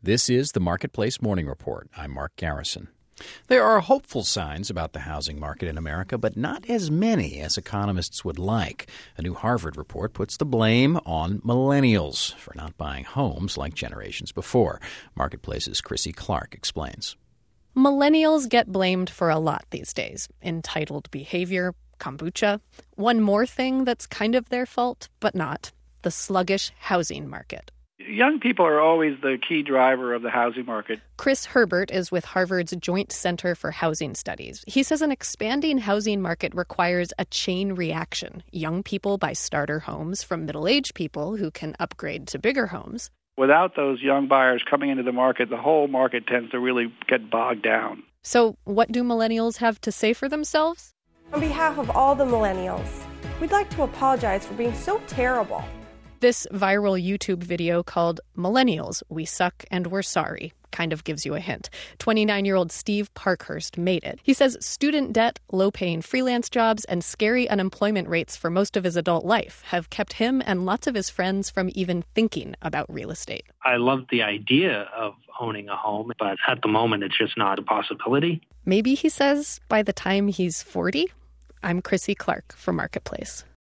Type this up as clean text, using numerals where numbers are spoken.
This is the Marketplace Morning Report. I'm Mark Garrison. There are hopeful signs about the housing market in America, but not as many as economists would like. A new Harvard report puts the blame on millennials for not buying homes like generations before. Marketplace's Chrissy Clark explains. Millennials get blamed for a lot these days. Entitled behavior, kombucha. One more thing that's kind of their fault, but not: the sluggish housing market. Young people are always the key driver of the housing market. Chris Herbert is with Harvard's Joint Center for Housing Studies. He says an expanding housing market requires a chain reaction. Young people buy starter homes from middle-aged people who can upgrade to bigger homes. Without those young buyers coming into the market, the whole market tends to really get bogged down. So what do millennials have to say for themselves? On behalf of all the millennials, we'd like to apologize for being so terrible. This viral YouTube video called Millennials, We Suck and We're Sorry kind of gives you a hint. 29-year-old Steve Parkhurst made it. He says student debt, low-paying freelance jobs, and scary unemployment rates for most of his adult life have kept him and lots of his friends from even thinking about real estate. I love the idea of owning a home, but at the moment it's just not a possibility. Maybe, he says, by the time he's 40? I'm Chrissy Clark for Marketplace.